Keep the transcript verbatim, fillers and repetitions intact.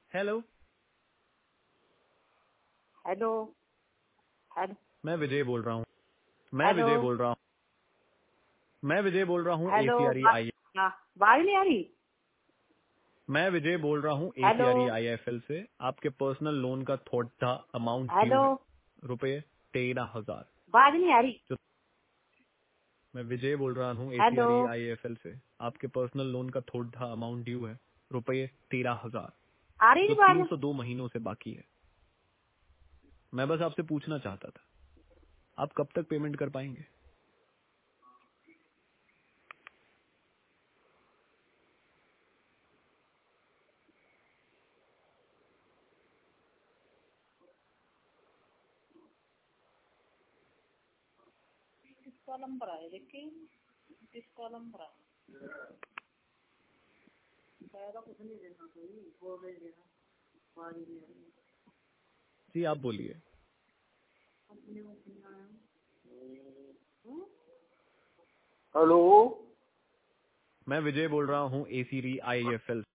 Hello hello hello मैं विजय बोल रहा हूँ मैं हेलो विजय बोल रहा हूँ मैं विजय बोल रहा हूँ हेलो एसीआरई बा- आई हाँ, बात नहीं आ रही। मैं विजय बोल रहा हूँ हेलो एसीआरई आईएफएल से। आपके पर्सनल लोन का थोड़ा अमाउंट ड्यू हेलो है, रुपए तेरह हजार। बात नहीं आ रही। जो मैं विजय बोल रहा हूँ हेलो एसीआरई आईएफएल से। आपके पर्सनल लोन का थोड़ा अमाउंट ड्यू है, रुपए तेरह हजार, आ रही जो नहीं तीन बात। सौ दो महीनों से बाकी है। मैं बस आपसे पूछना चाहता था, आप कब तक पेमेंट कर पाएंगे? किसका नंबर आया देखी, किसका नंबर आया। पैसा कुछ नहीं देना, कोई बोल रही देना, बात ही नहीं आ रही। जी आप बोलिए। अपने को सुनना है। हेलो मैं विजय बोल रहा हूँ एसीआरई आईएफएल